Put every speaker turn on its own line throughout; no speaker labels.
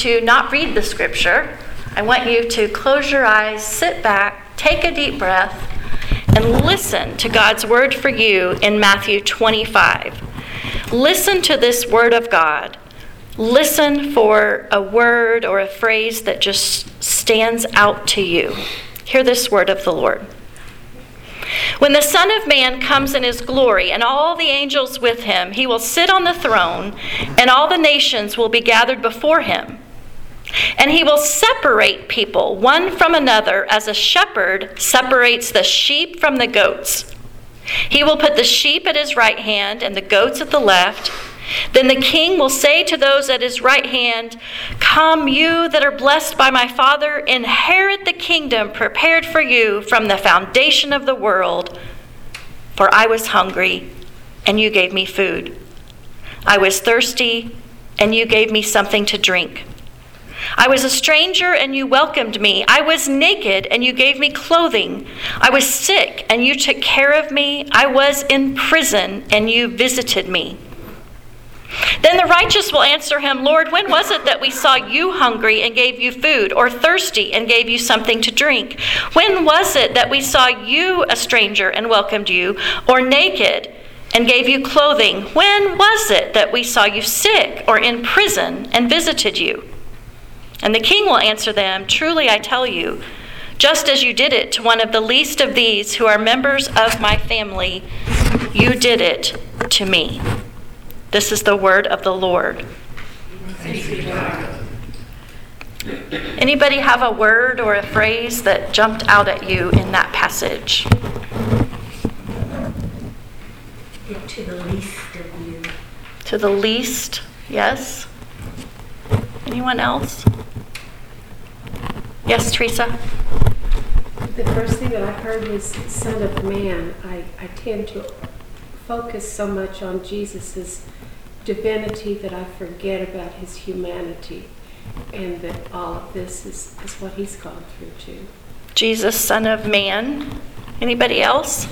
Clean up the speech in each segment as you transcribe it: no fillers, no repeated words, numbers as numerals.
to not read the scripture. I want you to close your eyes, sit back, take a deep breath, and listen to God's word for you in Matthew 25. Listen to this word of God. Listen for a word or a phrase that just stands out to you. Hear this word of the Lord. When the Son of Man comes in his glory and all the angels with him, he will sit on the throne, and all the nations will be gathered before him. And he will separate people one from another as a shepherd separates the sheep from the goats. He will put the sheep at his right hand and the goats at the left. Then the king will say to those at his right hand, "Come, you that are blessed by my Father, inherit the kingdom prepared for you from the foundation of the world. For I was hungry, and you gave me food. I was thirsty, and you gave me something to drink. I was a stranger, and you welcomed me. I was naked, and you gave me clothing. I was sick, and you took care of me. I was in prison, and you visited me." Then the righteous will answer him, "Lord, when was it that we saw you hungry and gave you food, or thirsty and gave you something to drink? When was it that we saw you a stranger and welcomed you, or naked and gave you clothing? When was it that we saw you sick or in prison and visited you?" And the king will answer them, "Truly I tell you, just as you did it to one of the least of these who are members of my family, you did it to me." This is the word of the Lord. Anybody have a word or a phrase that jumped out at you in that passage?
To the least of you.
To the least, yes. Anyone else? Yes, Teresa?
The first thing that I heard was Son of Man. I tend to focus so much on Jesus' divinity that I forget about his humanity, and that all of this is what he's gone through too.
Jesus, Son of Man. Anybody else?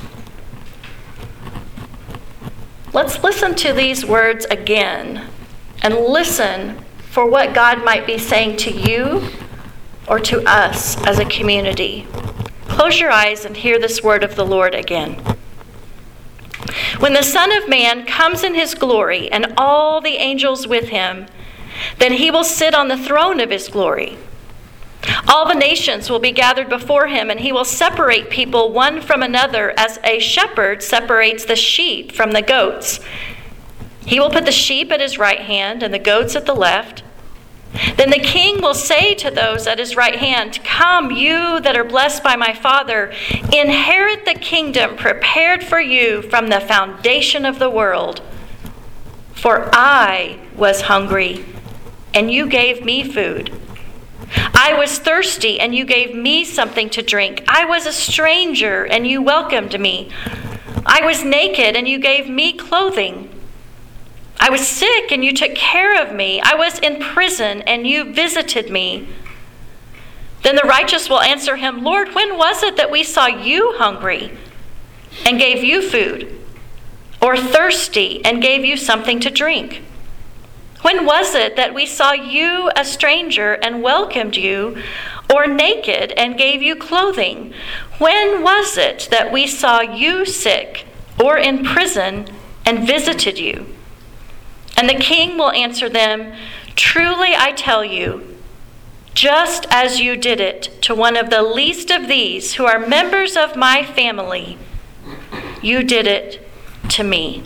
Let's listen to these words again and listen for what God might be saying to you or to us as a community. Close your eyes and hear this word of the Lord again. When the Son of Man comes in his glory and all the angels with him, then he will sit on the throne of his glory. All the nations will be gathered before him, and he will separate people one from another as a shepherd separates the sheep from the goats. He will put the sheep at his right hand and the goats at the left. Then the king will say to those at his right hand, "Come, you that are blessed by my Father, inherit the kingdom prepared for you from the foundation of the world. For I was hungry, and you gave me food. I was thirsty, and you gave me something to drink. I was a stranger, and you welcomed me. I was naked, and you gave me clothing. I was sick, and you took care of me. I was in prison, and you visited me." Then the righteous will answer him, "Lord, when was it that we saw you hungry and gave you food, or thirsty and gave you something to drink? When was it that we saw you a stranger and welcomed you, or naked and gave you clothing? When was it that we saw you sick or in prison and visited you?" And the king will answer them, "Truly I tell you, just as you did it to one of the least of these who are members of my family, you did it to me."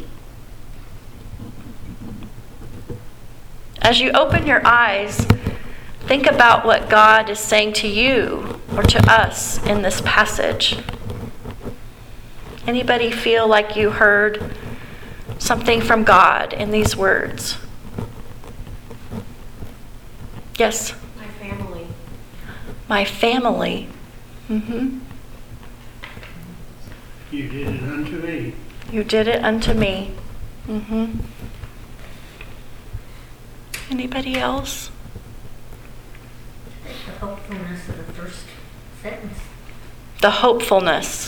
As you open your eyes, think about what God is saying to you or to us in this passage. Anybody feel like you heard something from God in these words? Yes?
My family.
My family.
You did it unto me.
You did it unto me. Anybody else?
The hopefulness of the first sentence.
The hopefulness.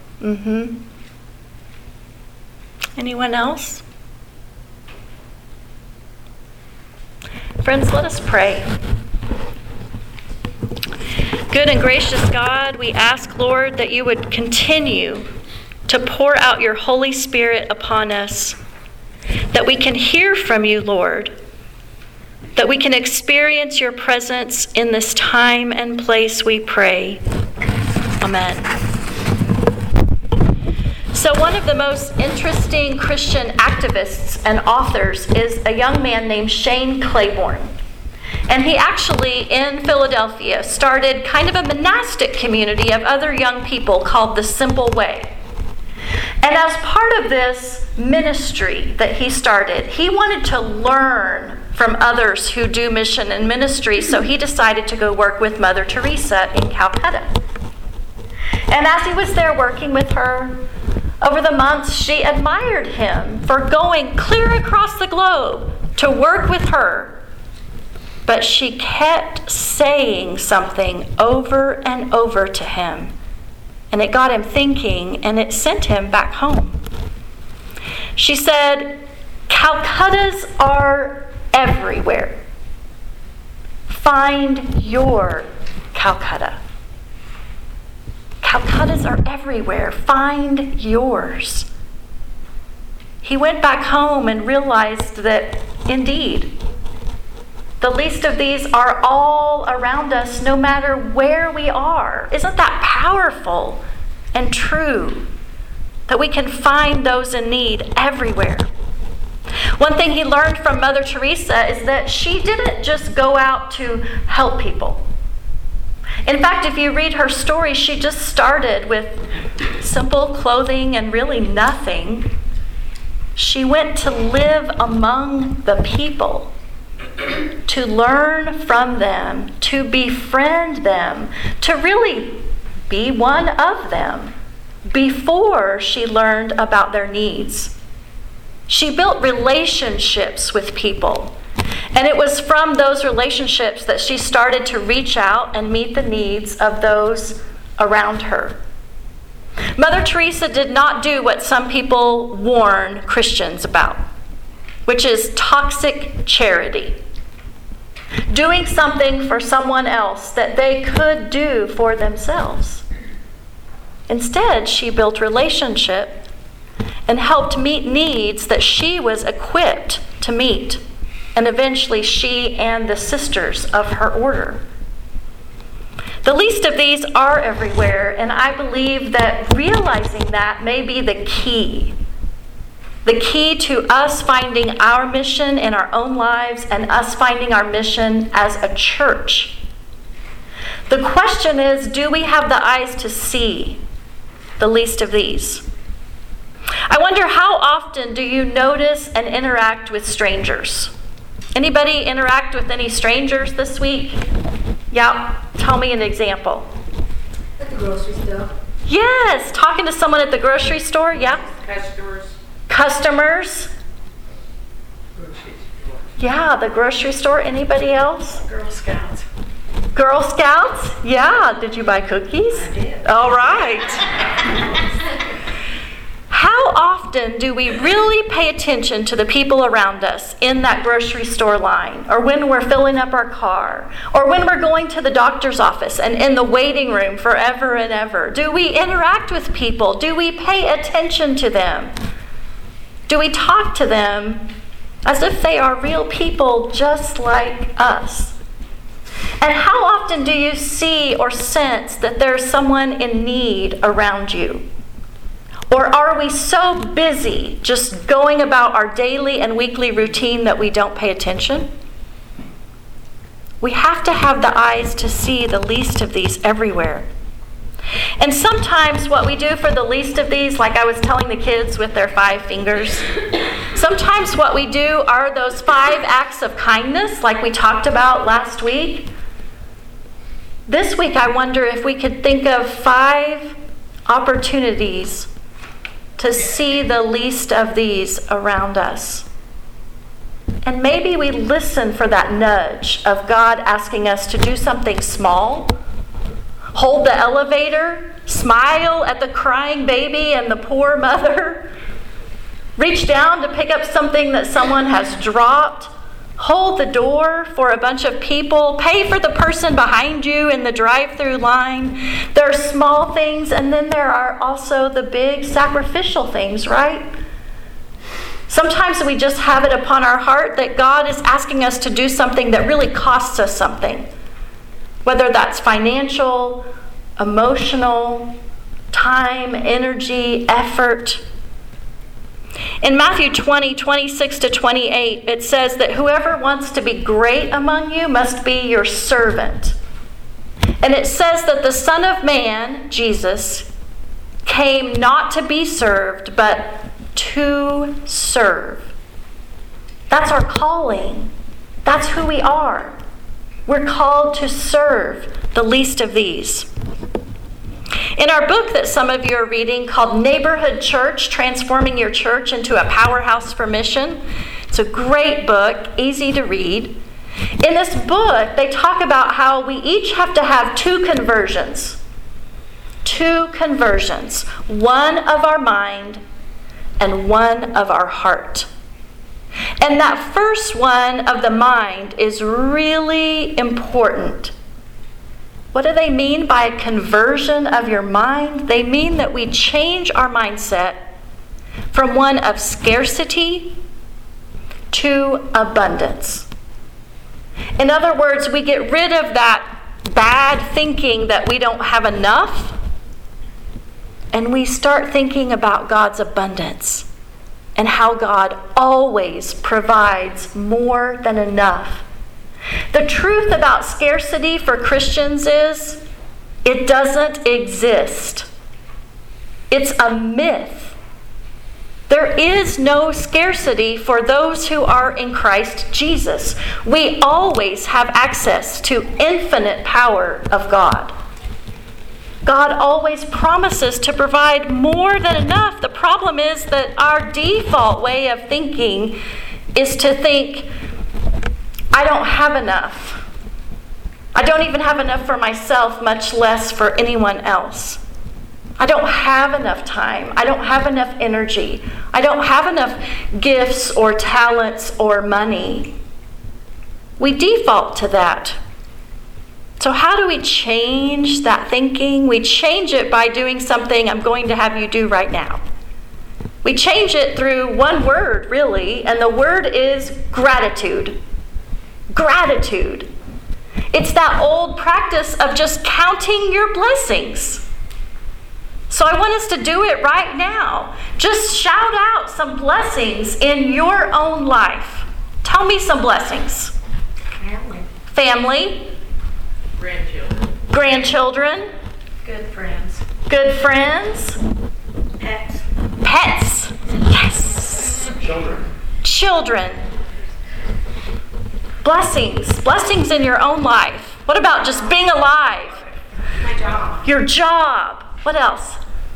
Anyone else? Friends, let us pray. Good and gracious God, we ask, Lord, that you would continue to pour out your Holy Spirit upon us, that we can hear from you, Lord, that we can experience your presence in this time and place, we pray. Amen. So one of the most interesting Christian activists and authors is a young man named Shane Claiborne. And he actually, in Philadelphia, started kind of a monastic community of other young people called the Simple Way. And as part of this ministry that he started, he wanted to learn from others who do mission and ministry, so he decided to go work with Mother Teresa in Calcutta. And as he was there working with her, over the months, she admired him for going clear across the globe to work with her. But she kept saying something over and over to him. And it got him thinking, and it sent him back home. She said, "Calcuttas are everywhere. Find your Calcutta. Calcuttas are everywhere. Find yours." He went back home and realized that, indeed, the least of these are all around us, no matter where we are. Isn't that powerful and true? That we can find those in need everywhere. One thing he learned from Mother Teresa is that she didn't just go out to help people. In fact, if you read her story, she just started with simple clothing and really nothing. She went to live among the people, to learn from them, to befriend them, to really be one of them before she learned about their needs. She built relationships with people, and it was from those relationships that she started to reach out and meet the needs of those around her. Mother Teresa did not do what some people warn Christians about, which is toxic charity. Doing something for someone else that they could do for themselves. Instead, she built relationship and helped meet needs that she was equipped to meet, and eventually she and the sisters of her order. The least of these are everywhere, and I believe that realizing that may be the key. The key to us finding our mission in our own lives and us finding our mission as a church. The question is, do we have the eyes to see the least of these? I wonder, how often do you notice and interact with strangers? Anybody interact with any strangers this week? Yeah, tell me an example.
At the grocery store.
Yes, talking to someone at the grocery store, yeah. Customers. Yeah, the grocery store. Anybody else?
Girl Scouts.
Girl Scouts? Yeah. Did you buy cookies?
I did.
All right. How often do we really pay attention to the people around us in that grocery store line, or when we're filling up our car, or when we're going to the doctor's office and in the waiting room forever and ever? Do we interact with people? Do we pay attention to them? Do we talk to them as if they are real people just like us? And how often do you see or sense that there's someone in need around you? Or are we so busy just going about our daily and weekly routine that we don't pay attention? We have to have the eyes to see the least of these everywhere. And sometimes what we do for the least of these, like I was telling the kids with their 5 fingers, sometimes what we do are those 5 acts of kindness like we talked about last week. This week I wonder if we could think of 5 opportunities to see the least of these around us. And maybe we listen for that nudge of God asking us to do something small, hold the elevator, smile at the crying baby and the poor mother, reach down to pick up something that someone has dropped, hold the door for a bunch of people, pay for the person behind you in the drive-through line. There are small things, and then there are also the big sacrificial things, right? Sometimes we just have it upon our heart that God is asking us to do something that really costs us something, whether that's financial, emotional, time, energy, effort. In Matthew 20:26-28, it says that whoever wants to be great among you must be your servant. And it says that the Son of Man, Jesus, came not to be served, but to serve. That's our calling. That's who we are. We're called to serve the least of these. In our book that some of you are reading called Neighborhood Church, Transforming Your Church into a Powerhouse for Mission, it's a great book, easy to read. In this book, they talk about how we each have to have two conversions. Two conversions. One of our mind and one of our heart. And that first one of the mind is really important. What do they mean by a conversion of your mind? They mean that we change our mindset from one of scarcity to abundance. In other words, we get rid of that bad thinking that we don't have enough, and we start thinking about God's abundance and how God always provides more than enough. The truth about scarcity for Christians is it doesn't exist. It's a myth. There is no scarcity for those who are in Christ Jesus. We always have access to infinite power of God. God always promises to provide more than enough. The problem is that our default way of thinking is to think, I don't have enough. I don't even have enough for myself, much less for anyone else. I don't have enough time. I don't have enough energy. I don't have enough gifts or talents or money. We default to that. So how do we change that thinking? We change it by doing something I'm going to have you do right now. We change it through one word, really, and the word is gratitude. Gratitude. It's that old practice of just counting your blessings. So I want us to do it right now. Just shout out some blessings in your own life. Tell me some blessings. Family. Grandchildren.
Good friends.
Good friends.
Pets.
Pets. Yes. Children. Blessings. Blessings in your own life. What about just being alive?
My job.
Your job. What else?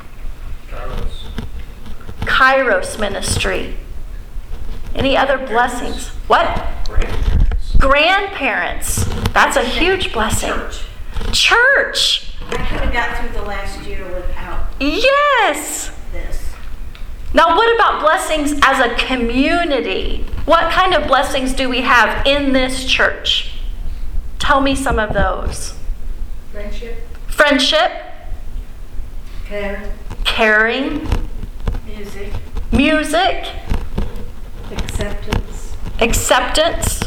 Kairos ministry. Any other blessings? What? Grandparents. That's a huge blessing. Church.
I could have got through the last year without
Yes.
this.
Now, what about blessings as a community? What kind of blessings do we have in this church? Tell me some of those.
Friendship.
Friendship.
Care.
Caring.
Music.
Music.
Acceptance.
Acceptance.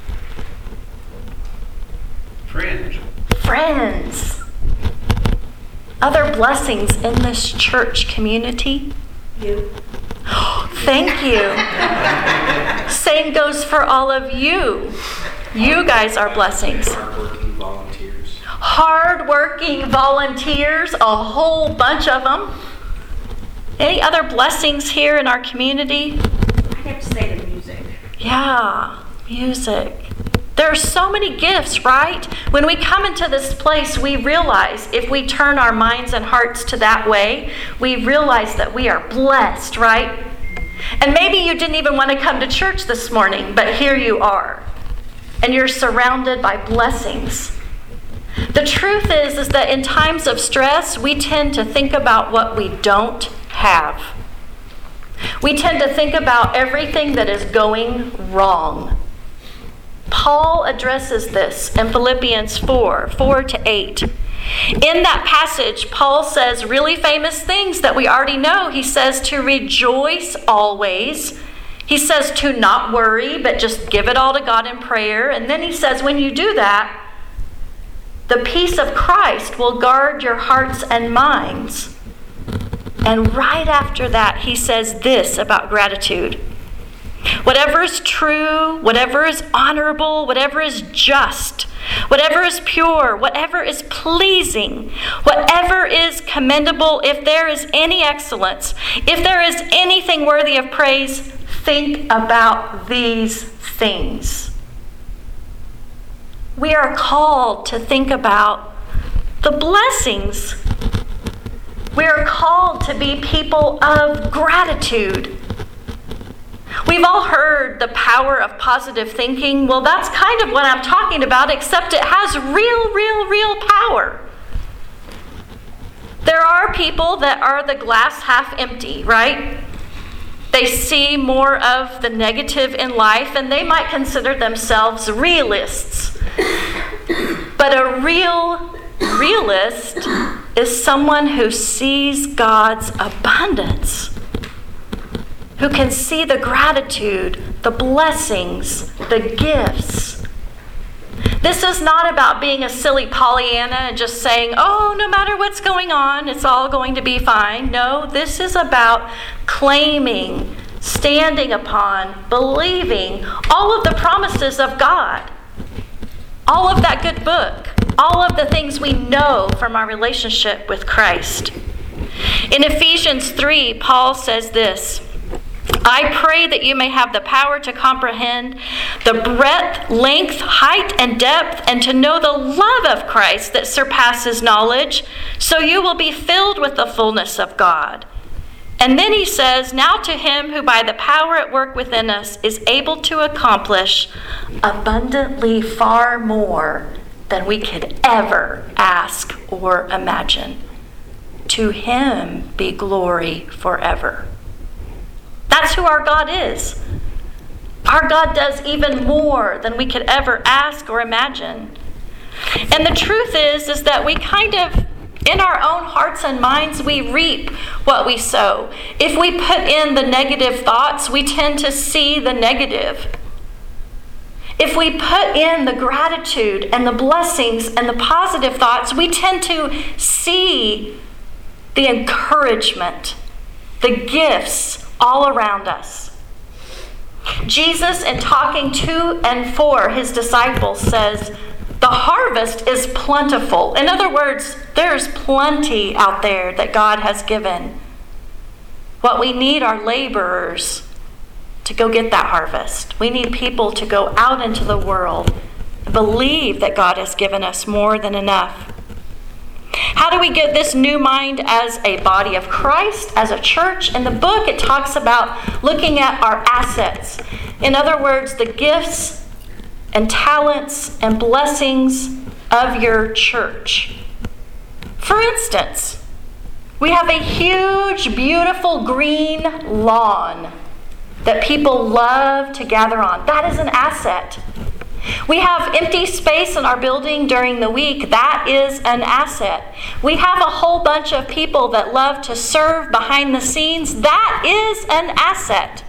Friends.
Friends. Other blessings in this church community?
You.
Thank you. Same goes for all of you. You guys are blessings.
Hardworking volunteers.
Hardworking volunteers, a whole bunch of them. Any other blessings here in our community?
I have to say the music.
Yeah, music. There are so many gifts, right? When we come into this place, we realize if we turn our minds and hearts to that way, we realize that we are blessed, right? And maybe you didn't even want to come to church this morning, but here you are. And you're surrounded by blessings. The truth is that in times of stress, we tend to think about what we don't have. We tend to think about everything that is going wrong. Paul addresses this in Philippians 4:4-8. In that passage, Paul says really famous things that we already know. He says to rejoice always. He says to not worry, but just give it all to God in prayer. And then he says when you do that, the peace of Christ will guard your hearts and minds. And right after that, he says this about gratitude. Whatever is true, whatever is honorable, whatever is just, whatever is pure, whatever is pleasing, whatever is commendable, if there is any excellence, if there is anything worthy of praise, think about these things. We are called to think about the blessings. We are called to be people of gratitude. We've all heard the power of positive thinking. Well, that's kind of what I'm talking about, except it has real power. There are people that are the glass half empty, right? They see more of the negative in life, and they might consider themselves realists. But a realist is someone who sees God's abundance, who can see the gratitude, the blessings, the gifts. This is not about being a silly Pollyanna and just saying, oh, no matter what's going on, it's all going to be fine. No, this is about claiming, standing upon, believing all of the promises of God, all of that good book, all of the things we know from our relationship with Christ. In Ephesians 3, Paul says this, I pray that you may have the power to comprehend the breadth, length, height, and depth, and to know the love of Christ that surpasses knowledge, so you will be filled with the fullness of God. And then he says, now to him who by the power at work within us is able to accomplish abundantly far more than we could ever ask or imagine. To him be glory forever. That's who our God is. Our God does even more than we could ever ask or imagine. And the truth is that we kind of, in our own hearts and minds, we reap what we sow. If we put in the negative thoughts, we tend to see the negative. If we put in the gratitude and the blessings and the positive thoughts, we tend to see the encouragement, the gifts all around us. Jesus, in talking to and for his disciples, says, the harvest is plentiful. In other words, there's plenty out there that God has given. What we need are laborers to go get that harvest. We need people to go out into the world and believe that God has given us more than enough. How do we get this new mind as a body of Christ, as a church? In the book, it talks about looking at our assets. In other words, the gifts and talents and blessings of your church. For instance, we have a huge, beautiful green lawn that people love to gather on. That is an asset. We have empty space in our building during the week. That is an asset. We have a whole bunch of people that love to serve behind the scenes. That is an asset.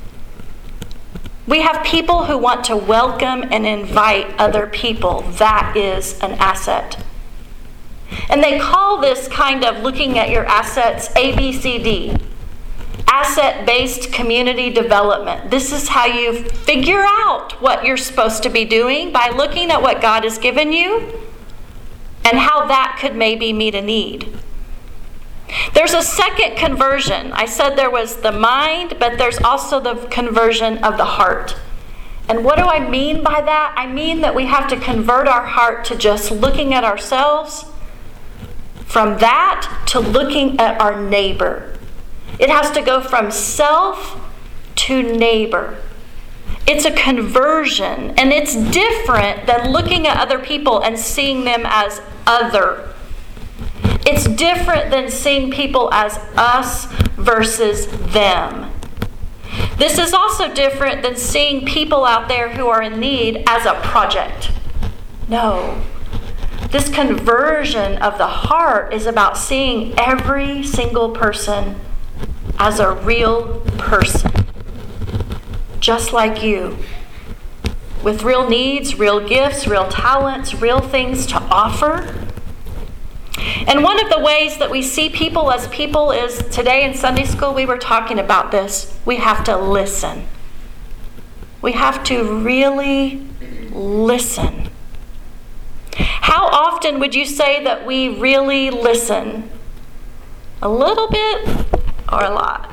We have people who want to welcome and invite other people. That is an asset. And they call this kind of looking at your assets ABCD. Asset-based community development. This is how you figure out what you're supposed to be doing, by looking at what God has given you and how that could maybe meet a need. There's a second conversion. I said there was the mind, but there's also the conversion of the heart. And what do I mean by that? I mean that we have to convert our heart to just looking at ourselves, from that to looking at our neighbor. It has to go from self to neighbor. It's a conversion, and it's different than looking at other people and seeing them as other. It's different than seeing people as us versus them. This is also different than seeing people out there who are in need as a project. No. This conversion of the heart is about seeing every single person as a real person, just like you, with real needs, real gifts, real talents, real things to offer. And one of the ways that we see people as people is, today in Sunday school we were talking about this. We have to listen. We have to really listen. How often would you say that we really listen? A little bit or a lot?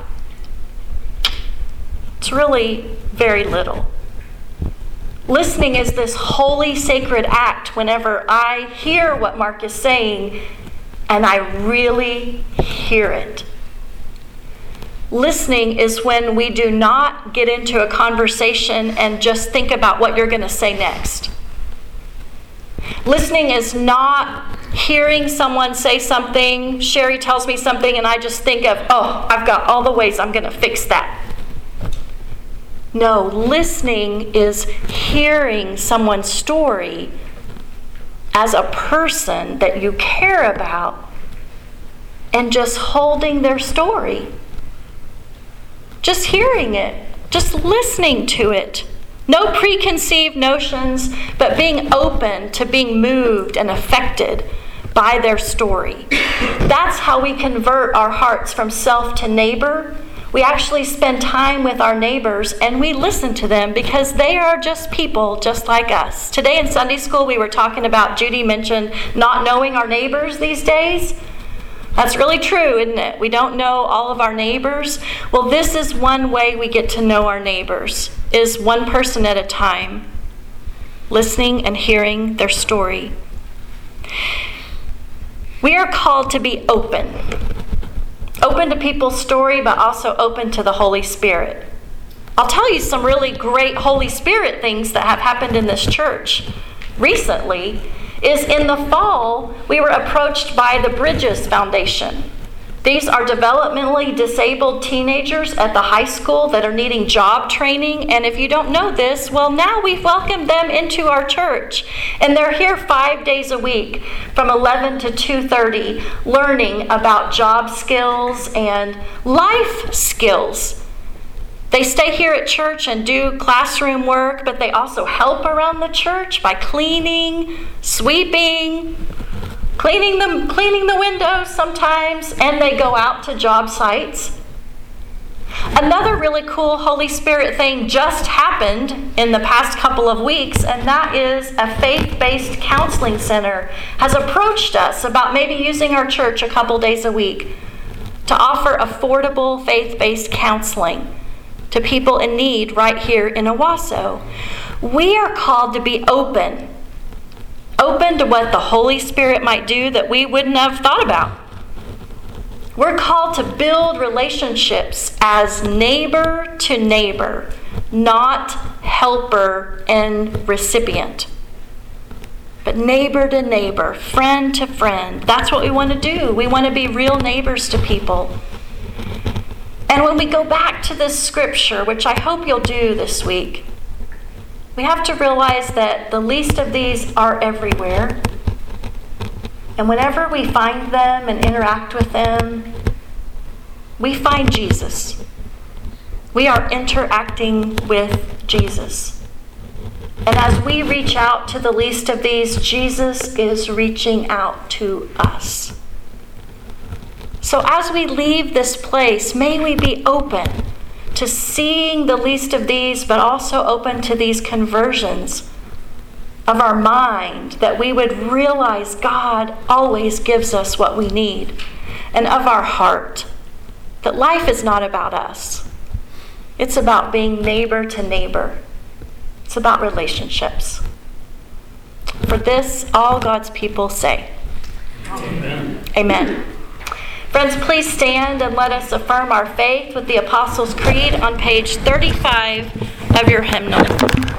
It's really very little. Listening is this holy, sacred act whenever I hear what Mark is saying and I really hear it. Listening is when we do not get into a conversation and just think about what you're going to say next. Listening is not hearing someone say something, Sherry tells me something, and I just think of, oh, I've got all the ways I'm going to fix that. No, listening is hearing someone's story as a person that you care about and just holding their story. Just hearing it, just listening to it. No preconceived notions, but being open to being moved and affected by their story. That's how we convert our hearts from self to neighbor. We actually spend time with our neighbors and we listen to them because they are just people just like us. Today in Sunday school we were talking about, Judy mentioned not knowing our neighbors these days. That's really true, isn't it? We don't know all of our neighbors. Well, this is one way we get to know our neighbors, is one person at a time, listening and hearing their story. We are called to be open. Open to people's story, but also open to the Holy Spirit. I'll tell you some really great Holy Spirit things that have happened in this church recently. Is in the fall, we were approached by the Bridges Foundation. These are developmentally disabled teenagers at the high school that are needing job training. And if you don't know this, well, now we've welcomed them into our church. And they're here 5 days a week from 11 to 2:30 learning about job skills and life skills. They stay here at church and do classroom work, but they also help around the church by cleaning, sweeping, cleaning the windows sometimes, and they go out to job sites. Another really cool Holy Spirit thing just happened in the past couple of weeks, and that is a faith-based counseling center has approached us about maybe using our church a couple days a week to offer affordable faith-based counseling to people in need right here in Owasso. We are called to be open to what the Holy Spirit might do that we wouldn't have thought about. We're called to build relationships as neighbor to neighbor, not helper and recipient, but neighbor to neighbor, friend to friend. That's what we want to do. We want to be real neighbors to people. And when we go back to this scripture, which I hope you'll do this week, we have to realize that the least of these are everywhere. And whenever we find them and interact with them, we find Jesus. We are interacting with Jesus. And as we reach out to the least of these, Jesus is reaching out to us. So as we leave this place, may we be open to seeing the least of these, but also open to these conversions of our mind, that we would realize God always gives us what we need, and of our heart, that life is not about us. It's about being neighbor to neighbor. It's about relationships. For this, all God's people say, Amen. Amen. Friends, please stand and let us affirm our faith with the Apostles' Creed on page 35 of your hymnal.